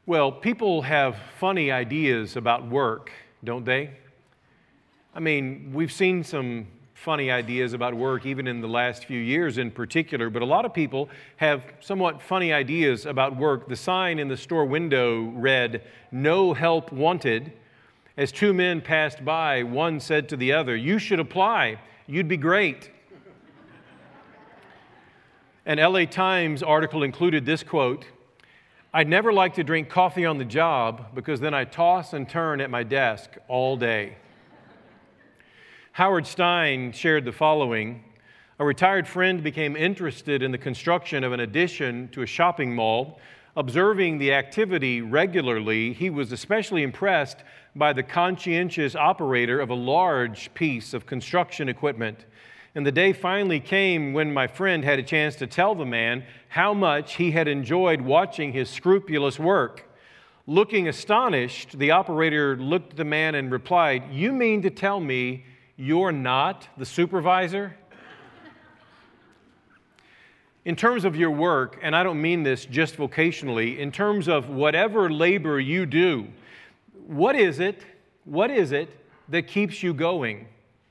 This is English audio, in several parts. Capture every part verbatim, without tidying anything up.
Well, people have funny ideas about work, don't they? I mean, we've seen some funny ideas about work even in the last few years in particular, but a lot of people have somewhat funny ideas about work. The sign in the store window read, "No help wanted." As two men passed by, one said to the other, "You should apply. You'd be great." An L A Times article included this quote, "I'd never like to drink coffee on the job because then I toss and turn at my desk all day." Howard Stein shared the following: "A retired friend became interested in the construction of an addition to a shopping mall. Observing the activity regularly, he was especially impressed by the conscientious operator of a large piece of construction equipment. And the day finally came when my friend had a chance to tell the man how much he had enjoyed watching his scrupulous work. Looking astonished, the operator looked at the man and replied, 'You mean to tell me you're not the supervisor?'" In terms of your work, and I don't mean this just vocationally, in terms of whatever labor you do, what is it, what is it that keeps you going?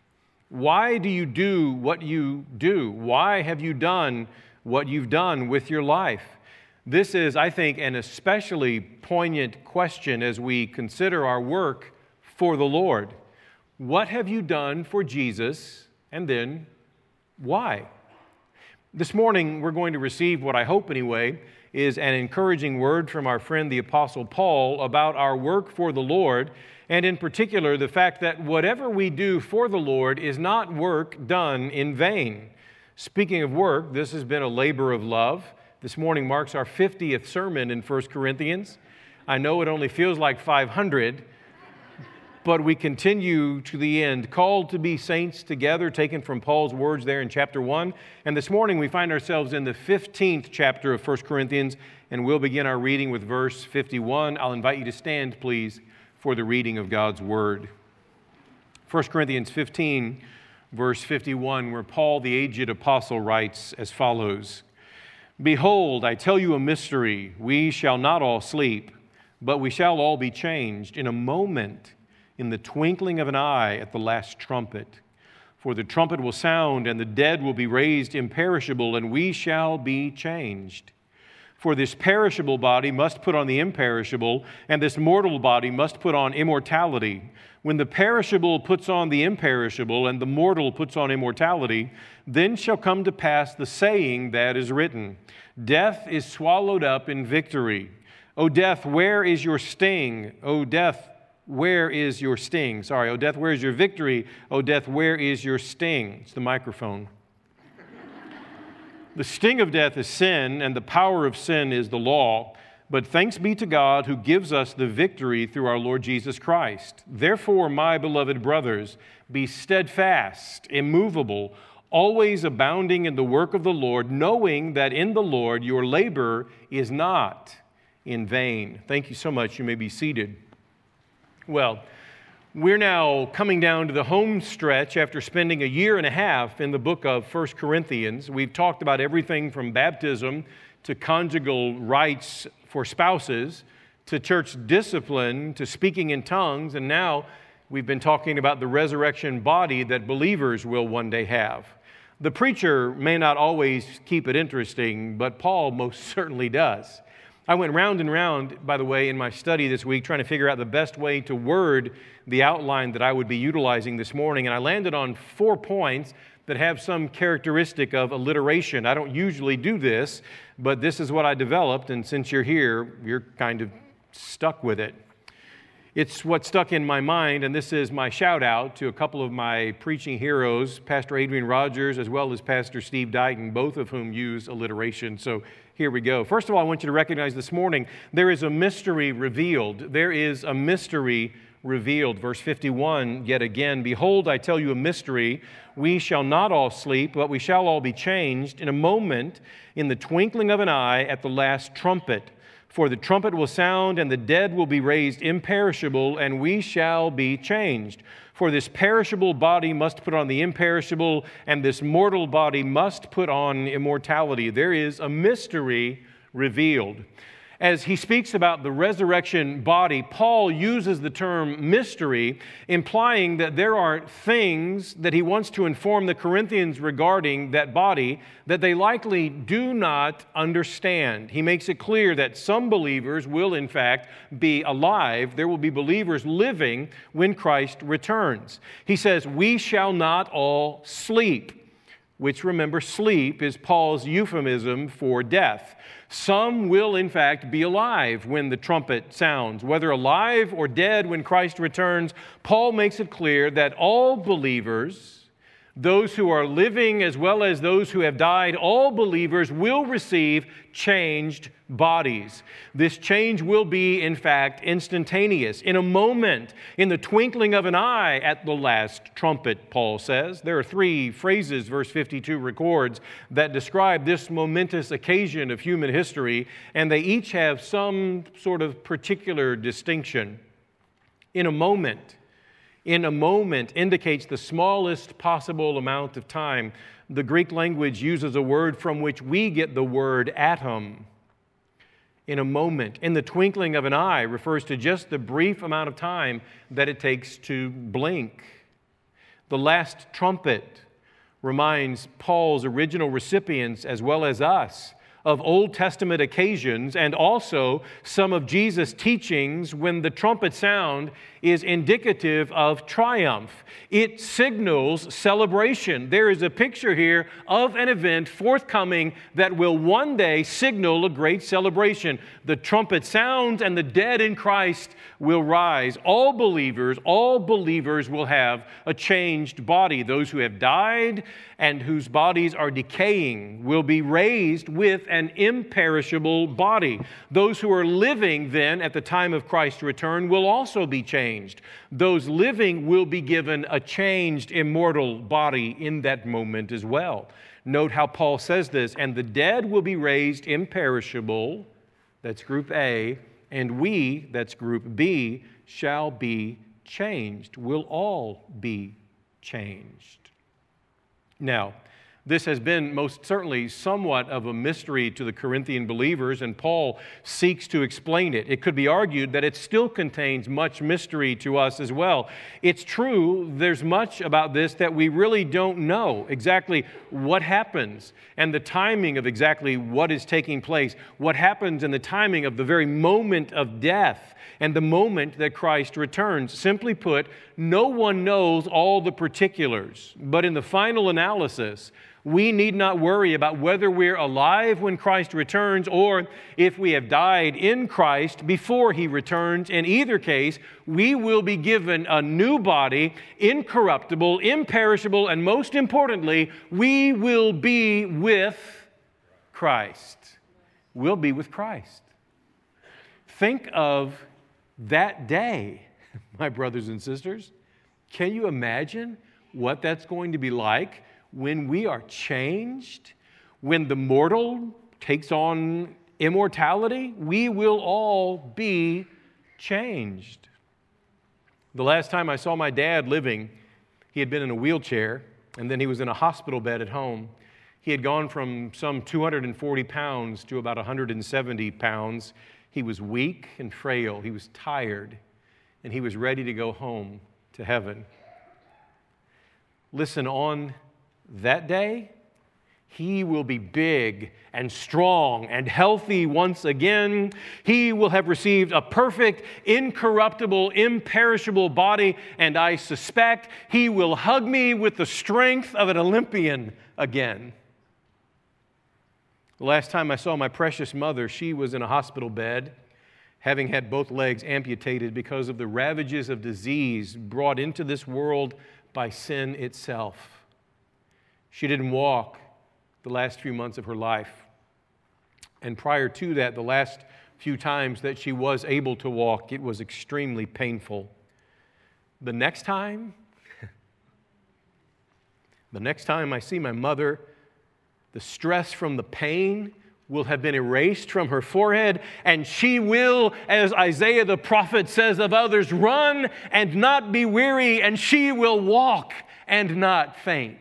Why do you do what you do? Why have you done what you've done with your life? This is, I think, an especially poignant question as we consider our work for the Lord. What have you done for Jesus, and then why? This morning, we're going to receive what I hope, anyway, is an encouraging word from our friend the Apostle Paul about our work for the Lord, and in particular, the fact that whatever we do for the Lord is not work done in vain. Speaking of work, this has been a labor of love. This morning marks our fiftieth sermon in First Corinthians. I know it only feels like five hundred, but we continue to the end, called to be saints together, taken from Paul's words there in chapter one. And this morning we find ourselves in the fifteenth chapter of First Corinthians, and we'll begin our reading with verse fifty-one. I'll invite you to stand, please, for the reading of God's Word. First Corinthians fifteen, verse fifty-one, where Paul, the aged apostle, writes as follows: "Behold, I tell you a mystery. We shall not all sleep, but we shall all be changed in a moment, in the twinkling of an eye, at the last trumpet. For the trumpet will sound, and the dead will be raised imperishable, and we shall be changed. For this perishable body must put on the imperishable, and this mortal body must put on immortality. When the perishable puts on the imperishable, and the mortal puts on immortality, then shall come to pass the saying that is written, 'Death is swallowed up in victory.' O death, where is your sting? O death, where is your sting? Sorry, O death, where is your victory? O death, where is your sting?" It's the microphone. "The sting of death is sin, and the power of sin is the law. But thanks be to God who gives us the victory through our Lord Jesus Christ. Therefore, my beloved brothers, be steadfast, immovable, always abounding in the work of the Lord, knowing that in the Lord your labor is not in vain." Thank you so much. You may be seated. Well, we're now coming down to the home stretch after spending a year and a half in the book of First Corinthians. We've talked about everything from baptism to conjugal rights for spouses to church discipline to speaking in tongues, and now we've been talking about the resurrection body that believers will one day have. The preacher may not always keep it interesting, but Paul most certainly does. I went round and round, by the way, in my study this week, trying to figure out the best way to word the outline that I would be utilizing this morning, and I landed on four points that have some characteristic of alliteration. I don't usually do this, but this is what I developed, and since you're here, you're kind of stuck with it. It's what stuck in my mind, and this is my shout out to a couple of my preaching heroes, Pastor Adrian Rogers as well as Pastor Steve Dighton, both of whom use alliteration. So here we go. First of all, I want you to recognize this morning, there is a mystery revealed. There is a mystery revealed. Verse fifty-one, yet again, "Behold, I tell you a mystery. We shall not all sleep, but we shall all be changed in a moment, in the twinkling of an eye, at the last trumpet. For the trumpet will sound, and the dead will be raised imperishable, and we shall be changed. For this perishable body must put on the imperishable, and this mortal body must put on immortality." There is a mystery revealed. As he speaks about the resurrection body, Paul uses the term mystery, implying that there are things that he wants to inform the Corinthians regarding that body that they likely do not understand. He makes it clear that some believers will, in fact, be alive. There will be believers living when Christ returns. He says, "We shall not all sleep," which, remember, sleep is Paul's euphemism for death. Some will, in fact, be alive when the trumpet sounds. Whether alive or dead when Christ returns, Paul makes it clear that all believers, those who are living as well as those who have died, all believers will receive changed bodies. This change will be, in fact, instantaneous, in a moment, in the twinkling of an eye at the last trumpet, Paul says. There are three phrases, verse fifty-two records, that describe this momentous occasion of human history, and they each have some sort of particular distinction. In a moment, in a moment indicates the smallest possible amount of time. The Greek language uses a word from which we get the word atom. In a moment, in the twinkling of an eye, refers to just the brief amount of time that it takes to blink. The last trumpet reminds Paul's original recipients, as well as us, of Old Testament occasions and also some of Jesus' teachings when the trumpet sound is indicative of triumph. It signals celebration. There is a picture here of an event forthcoming that will one day signal a great celebration. The trumpet sounds and the dead in Christ will rise. All believers, all believers will have a changed body. Those who have died and whose bodies are decaying will be raised with an imperishable body. Those who are living then at the time of Christ's return will also be changed. Those living will be given a changed immortal body in that moment as well. Note how Paul says this, "And the dead will be raised imperishable," that's group A, "and we," that's group B, "shall be changed." We'll all be changed. Now, this has been most certainly somewhat of a mystery to the Corinthian believers, and Paul seeks to explain it. It could be argued that it still contains much mystery to us as well. It's true, there's much about this that we really don't know exactly what happens and the timing of exactly what is taking place, what happens in the timing of the very moment of death and the moment that Christ returns. Simply put, no one knows all the particulars, but in the final analysis, we need not worry about whether we're alive when Christ returns or if we have died in Christ before He returns. In either case, we will be given a new body, incorruptible, imperishable, and most importantly, we will be with Christ. We'll be with Christ. Think of that day, my brothers and sisters. Can you imagine what that's going to be like when we are changed? When the mortal takes on immortality, we will all be changed. The last time I saw my dad living, he had been in a wheelchair, and then he was in a hospital bed at home. He had gone from some two hundred forty pounds to about one hundred seventy pounds. He was weak and frail. He was tired, and he was ready to go home to heaven. Listen, on that day, he will be big and strong and healthy once again. He will have received a perfect, incorruptible, imperishable body, and I suspect he will hug me with the strength of an Olympian again. The last time I saw my precious mother, she was in a hospital bed, having had both legs amputated because of the ravages of disease brought into this world by sin itself. She didn't walk the last few months of her life. And prior to that, the last few times that she was able to walk, it was extremely painful. The next time, the next time I see my mother, the stress from the pain will have been erased from her forehead, and she will, as Isaiah the prophet says of others, run and not be weary, and she will walk and not faint.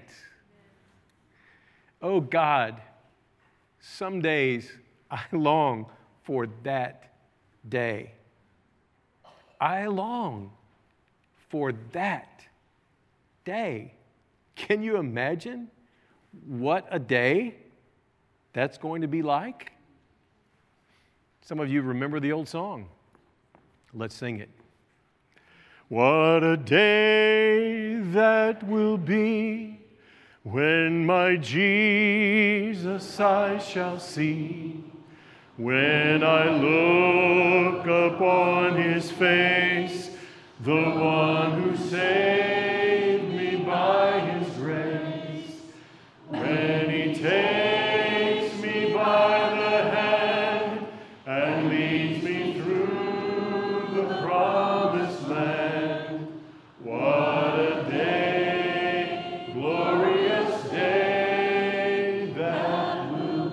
Oh God, some days I long for that day. I long for that day. Can you imagine what a day that's going to be like? Some of you remember the old song. Let's sing it. What a day that will be when my Jesus I shall see. When I look upon his face, the one who saved me by his grace. When he takes me by the hand and leads me through the promised land. What a day, glorious day that will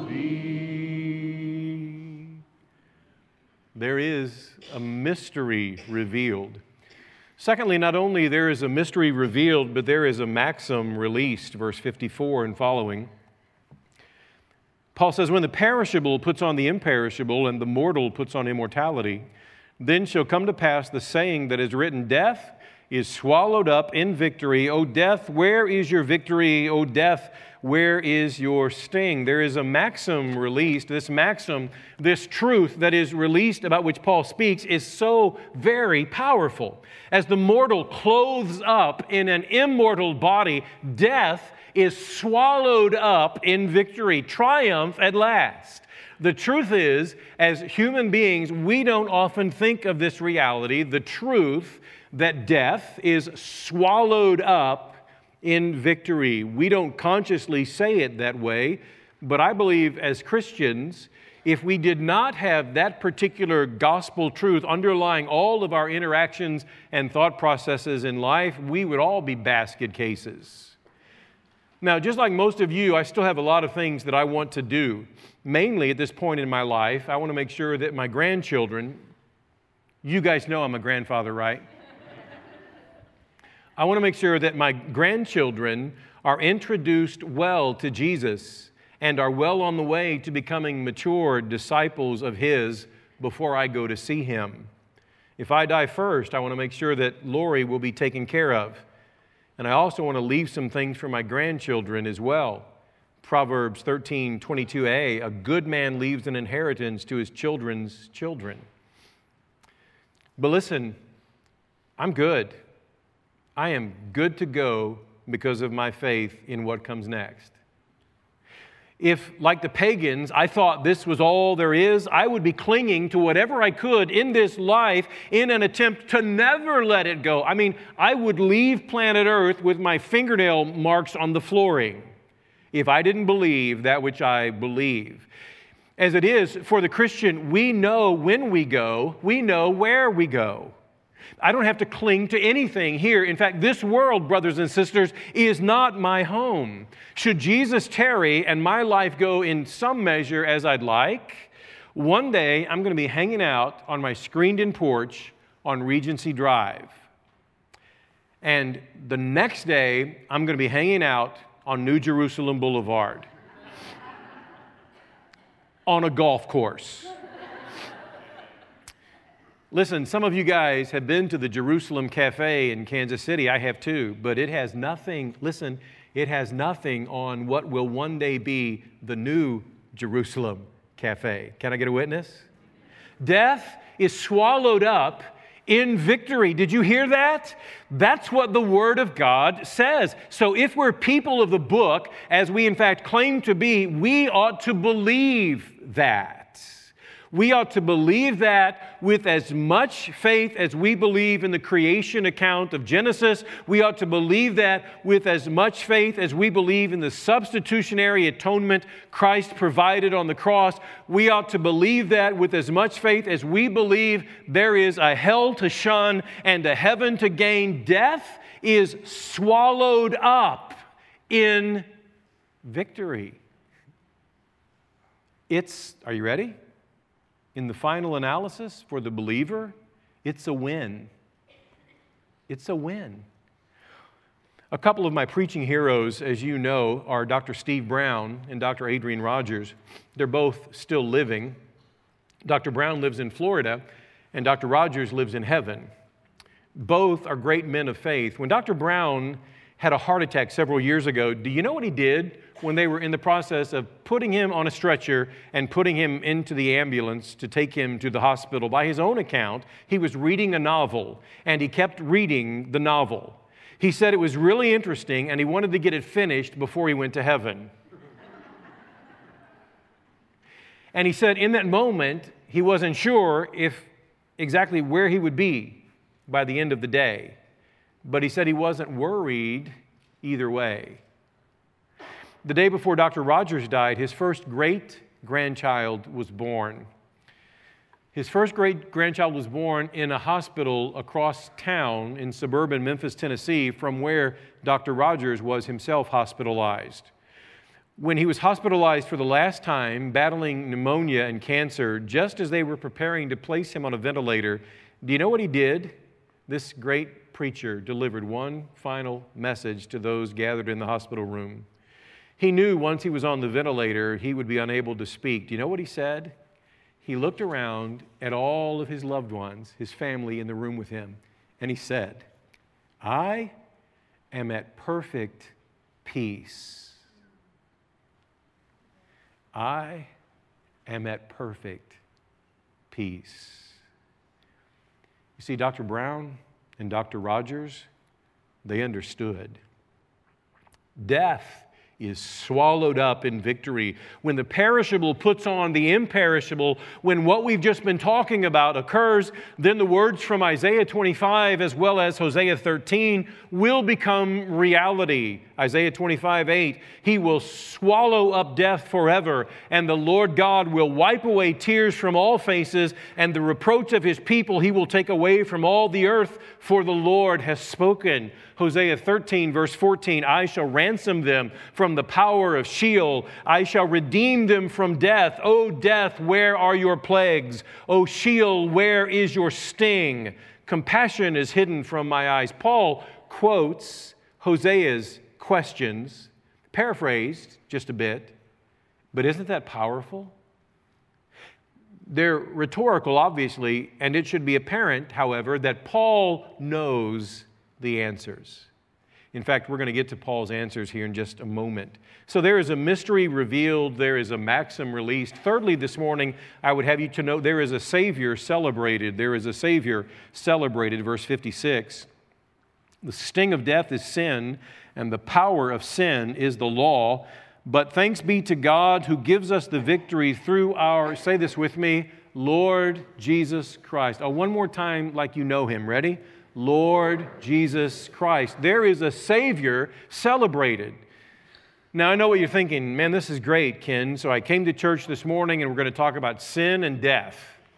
be. There is a mystery revealed. Secondly, not only there is a mystery revealed, but there is a maxim released, verse fifty-four and following. Paul says, when the perishable puts on the imperishable and the mortal puts on immortality, then shall come to pass the saying that is written, death is swallowed up in victory. O death, where is your victory? O death, where is your sting? There is a maxim released. This maxim, this truth that is released about which Paul speaks is so very powerful. As the mortal clothes up in an immortal body, death is swallowed up in victory, triumph at last. The truth is, as human beings, we don't often think of this reality, the truth that death is swallowed up in victory. We don't consciously say it that way, but I believe as Christians, if we did not have that particular gospel truth underlying all of our interactions and thought processes in life, we would all be basket cases. Now, just like most of you, I still have a lot of things that I want to do. Mainly at this point in my life, I want to make sure that my grandchildren, you guys know I'm a grandfather, right? I want to make sure that my grandchildren are introduced well to Jesus and are well on the way to becoming mature disciples of His before I go to see Him. If I die first, I want to make sure that Lori will be taken care of. And I also want to leave some things for my grandchildren as well. Proverbs thirteen twenty-two a, a good man leaves an inheritance to his children's children. But listen, I'm good. I am good to go because of my faith in what comes next. If, like the pagans, I thought this was all there is, I would be clinging to whatever I could in this life in an attempt to never let it go. I mean, I would leave planet Earth with my fingernail marks on the flooring if I didn't believe that which I believe. As it is, for the Christian, we know when we go, we know where we go. I don't have to cling to anything here. In fact, this world, brothers and sisters, is not my home. Should Jesus tarry and my life go in some measure as I'd like, one day I'm going to be hanging out on my screened-in porch on Regency Drive. And the next day, I'm going to be hanging out on New Jerusalem Boulevard on a golf course. Listen, some of you guys have been to the Jerusalem Cafe in Kansas City. I have too, but it has nothing, listen, it has nothing on what will one day be the new Jerusalem Cafe. Can I get a witness? Death is swallowed up in victory. Did you hear that? That's what the Word of God says. So if we're people of the book, as we in fact claim to be, we ought to believe that. We ought to believe that with as much faith as we believe in the creation account of Genesis. We ought to believe that with as much faith as we believe in the substitutionary atonement Christ provided on the cross. We ought to believe that with as much faith as we believe there is a hell to shun and a heaven to gain. Death is swallowed up in victory. It's, are you ready? In the final analysis, for the believer, it's a win. It's a win. A couple of my preaching heroes, as you know, are Doctor Steve Brown and Doctor Adrian Rogers. They're both still living. Doctor Brown lives in Florida, and Doctor Rogers lives in heaven. Both are great men of faith. When Doctor Brown had a heart attack several years ago, do you know what he did when they were in the process of putting him on a stretcher and putting him into the ambulance to take him to the hospital? By his own account, he was reading a novel, and he kept reading the novel. He said it was really interesting, and he wanted to get it finished before he went to heaven. And he said in that moment, he wasn't sure if exactly where he would be by the end of the day. But he said he wasn't worried either way. The day before Doctor Rogers died, his first great-grandchild was born. His first great-grandchild was born in a hospital across town in suburban Memphis, Tennessee, from where Doctor Rogers was himself hospitalized. When he was hospitalized for the last time, battling pneumonia and cancer, just as they were preparing to place him on a ventilator, do you know what he did? This great preacher delivered one final message to those gathered in the hospital room. He knew once he was on the ventilator, he would be unable to speak. Do you know what he said? He looked around at all of his loved ones, his family in the room with him, and he said, "I am at perfect peace. I am at perfect peace." You see, Doctor Brown and Doctor Rogers, they understood. Death is swallowed up in victory. When the perishable puts on the imperishable, when what we've just been talking about occurs, then the words from Isaiah twenty-five as well as Hosea thirteen will become reality. Isaiah twenty-five eight, He will swallow up death forever, and the Lord God will wipe away tears from all faces, and the reproach of His people He will take away from all the earth, for the Lord has spoken. Hosea thirteen verse fourteen, I shall ransom them from the power of Sheol. I shall redeem them from death. O death, where are your plagues? O Sheol, where is your sting? Compassion is hidden from my eyes. Paul quotes Hosea's questions, paraphrased just a bit, but isn't that powerful? They're rhetorical, obviously, and it should be apparent, however, that Paul knows the answers. In fact, we're going to get to Paul's answers here in just a moment. So there is a mystery revealed, there is a maxim released. Thirdly, this morning, I would have you to know there is a Savior celebrated. There is a Savior celebrated, verse fifty-six. The sting of death is sin, and the power of sin is the law. But thanks be to God who gives us the victory through our, say this with me, Lord Jesus Christ. Oh, one more time like you know Him. Ready? Lord Jesus Christ. There is a Savior celebrated. Now, I know what you're thinking. Man, this is great, Ken. So I came to church this morning and we're going to talk about sin and death.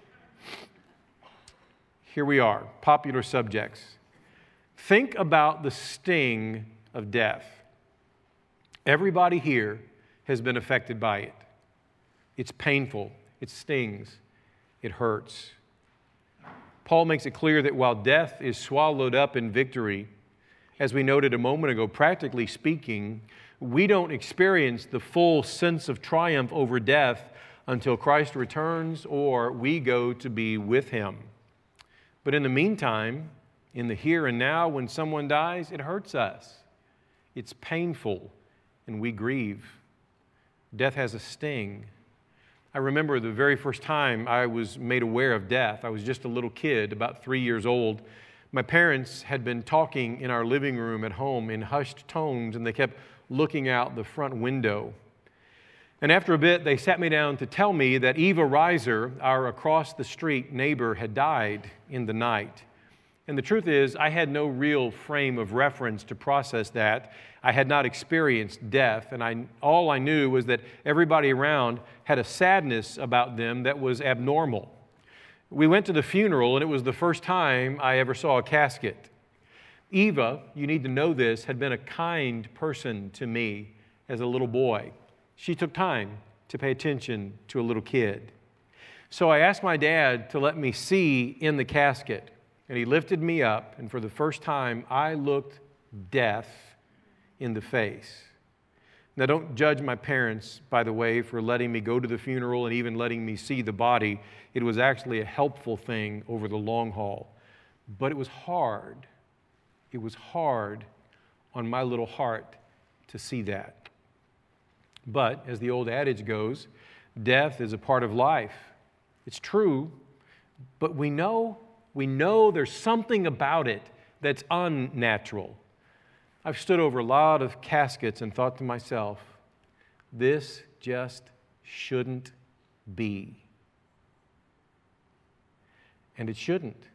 Here we are, popular subjects. Think about the sting of death. Everybody here has been affected by it. It's painful. It stings. It hurts. Paul makes it clear that while death is swallowed up in victory, as we noted a moment ago, practically speaking, we don't experience the full sense of triumph over death until Christ returns or we go to be with Him. But in the meantime, in the here and now, when someone dies, it hurts us. It's painful, and we grieve. Death has a sting. I remember the very first time I was made aware of death. I was just a little kid, about three years old. My parents had been talking in our living room at home in hushed tones, and they kept looking out the front window. And after a bit, they sat me down to tell me that Eva Reiser, our across-the-street neighbor, had died in the night. And the truth is, I had no real frame of reference to process that. I had not experienced death, and I, all I knew was that everybody around had a sadness about them that was abnormal. We went to the funeral, and it was the first time I ever saw a casket. Eva, you need to know this, had been a kind person to me as a little boy. She took time to pay attention to a little kid. So I asked my dad to let me see in the casket. And he lifted me up, and for the first time, I looked death in the face. Now, don't judge my parents, by the way, for letting me go to the funeral and even letting me see the body. It was actually a helpful thing over the long haul. But it was hard. It was hard on my little heart to see that. But, as the old adage goes, death is a part of life. It's true, but we know, we know there's something about it that's unnatural. I've stood over a lot of caskets and thought to myself, this just shouldn't be. And it shouldn't.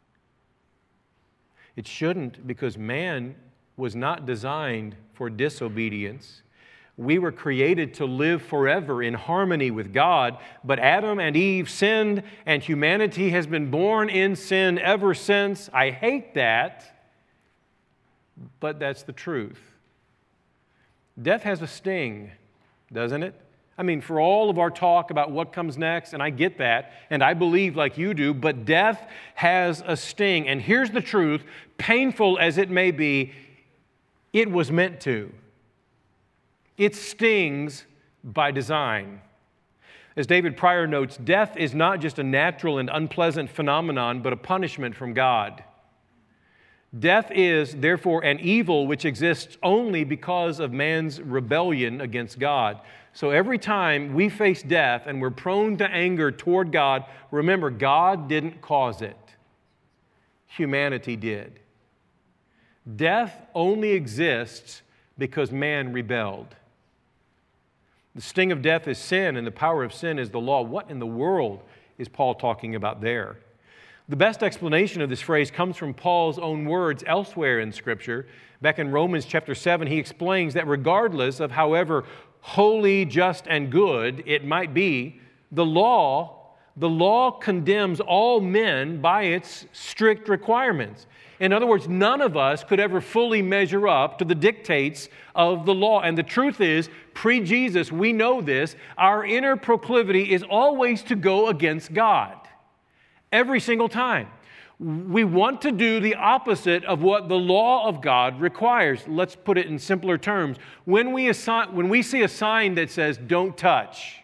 It shouldn't because man was not designed for disobedience. We were created to live forever in harmony with God, but Adam and Eve sinned, and humanity has been born in sin ever since. I hate that. But that's the truth. Death has a sting, doesn't it? I mean, for all of our talk about what comes next, and I get that, and I believe like you do, but death has a sting. And here's the truth, painful as it may be, it was meant to. It stings by design. As David Pryor notes, death is not just a natural and unpleasant phenomenon, but a punishment from God. Death is, therefore, an evil which exists only because of man's rebellion against God. So every time we face death and we're prone to anger toward God, remember, God didn't cause it. Humanity did. Death only exists because man rebelled. The sting of death is sin, and the power of sin is the law. What in the world is Paul talking about there? The best explanation of this phrase comes from Paul's own words elsewhere in Scripture. Back in Romans chapter seven, he explains that regardless of however holy, just, and good it might be, the law, the law condemns all men by its strict requirements. In other words, none of us could ever fully measure up to the dictates of the law. And the truth is, pre-Jesus, we know this, our inner proclivity is always to go against God. Every single time. We want to do the opposite of what the law of God requires. Let's put it in simpler terms. When we, assign, when we see a sign that says, don't touch,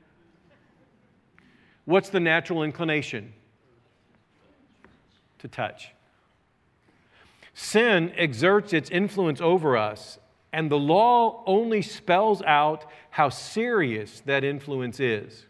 what's the natural inclination? To touch. Sin exerts its influence over us, and the law only spells out how serious that influence is.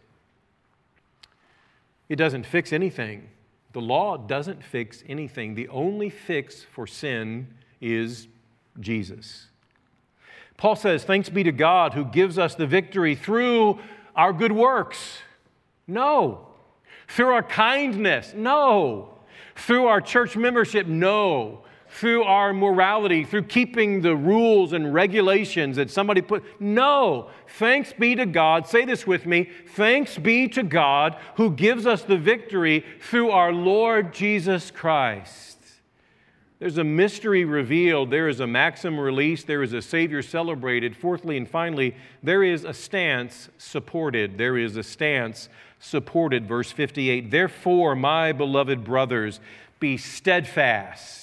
It doesn't fix anything. The law doesn't fix anything. The only fix for sin is Jesus. Paul says, thanks be to God who gives us the victory through our good works. No. Through our kindness. No. Through our church membership. No. Through our morality, through keeping the rules and regulations that somebody put. No, thanks be to God. Say this with me. Thanks be to God who gives us the victory through our Lord Jesus Christ. There's a mystery revealed. There is a maxim released. There is a Savior celebrated. Fourthly and finally, there is a stance supported. There is a stance supported. Verse fifty-eight, therefore, my beloved brothers, be steadfast,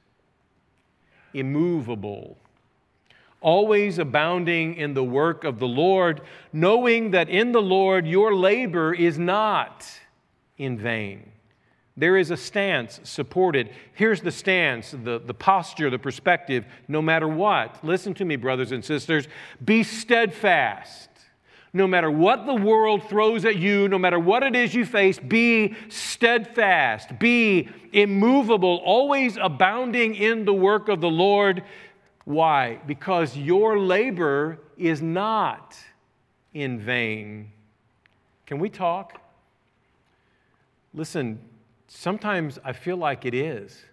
immovable, always abounding in the work of the Lord, knowing that in the Lord your labor is not in vain. There is a stance supported. Here's the stance, the, the posture, the perspective, no matter what. Listen to me, brothers and sisters. Be steadfast. No matter what the world throws at you, no matter what it is you face, be steadfast, be immovable, always abounding in the work of the Lord. Why? Because your labor is not in vain. Can we talk? Listen, sometimes I feel like it is.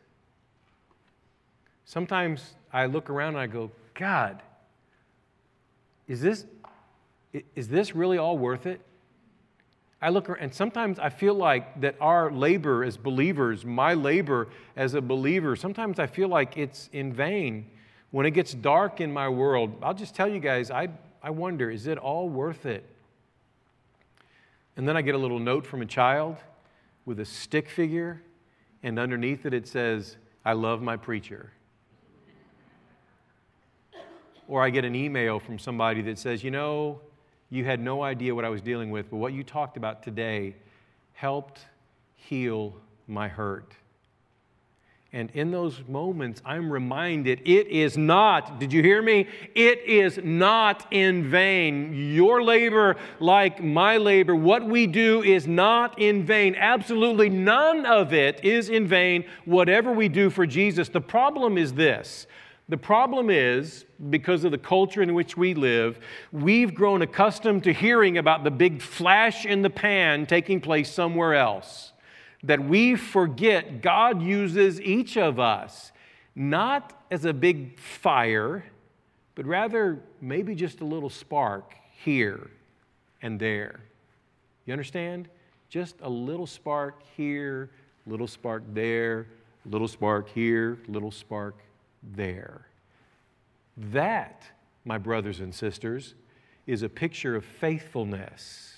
Sometimes I look around and I go, God, is this... Is this really all worth it? I look around, and sometimes I feel like that our labor as believers, my labor as a believer, sometimes I feel like it's in vain. When it gets dark in my world, I'll just tell you guys, I, I wonder, is it all worth it? And then I get a little note from a child with a stick figure, and underneath it, it says, I love my preacher. or I get an email from somebody that says, you know, you had no idea what I was dealing with, but what you talked about today helped heal my hurt. And in those moments, I'm reminded it is not, did you hear me? It is not in vain. Your labor, like my labor, what we do is not in vain. Absolutely none of it is in vain, whatever we do for Jesus. The problem is this. The problem is, because of the culture in which we live, we've grown accustomed to hearing about the big flash in the pan taking place somewhere else, that we forget God uses each of us not as a big fire, but rather maybe just a little spark here and there. You understand? Just a little spark here, little spark there, little spark here, little spark there. That, my brothers and sisters, is a picture of faithfulness.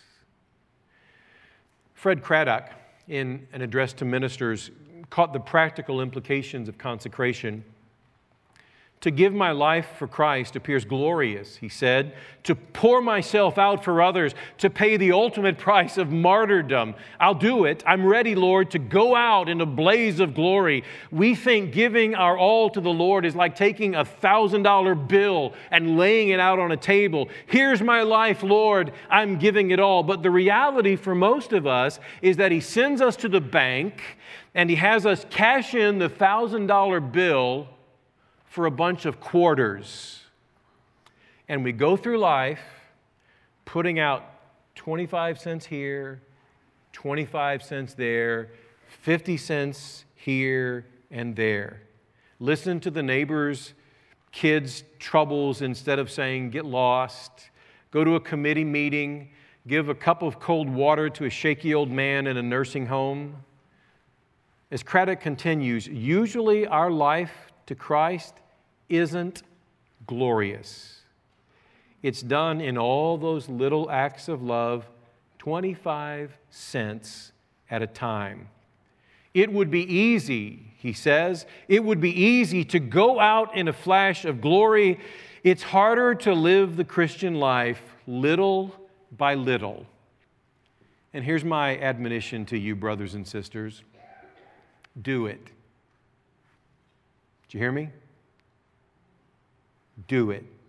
Fred Craddock, in an address to ministers, caught the practical implications of consecration. To give my life for Christ appears glorious, he said, to pour myself out for others, to pay the ultimate price of martyrdom. I'll do it. I'm ready, Lord, to go out in a blaze of glory. We think giving our all to the Lord is like taking a one thousand dollar bill and laying it out on a table. Here's my life, Lord. I'm giving it all. But the reality for most of us is that He sends us to the bank and He has us cash in the one thousand dollar bill for a bunch of quarters. And we go through life putting out twenty-five cents here, twenty-five cents there, fifty cents here and there. Listen to the neighbor's kids' troubles instead of saying, get lost. Go to a committee meeting. Give a cup of cold water to a shaky old man in a nursing home. As Craddock continues, usually our life to Christ isn't glorious. It's done in all those little acts of love, twenty-five cents at a time. It would be easy, he says, it would be easy to go out in a flash of glory. It's harder to live the Christian life little by little. And here's my admonition to you, brothers and sisters. Do it. Did you hear me? Do it.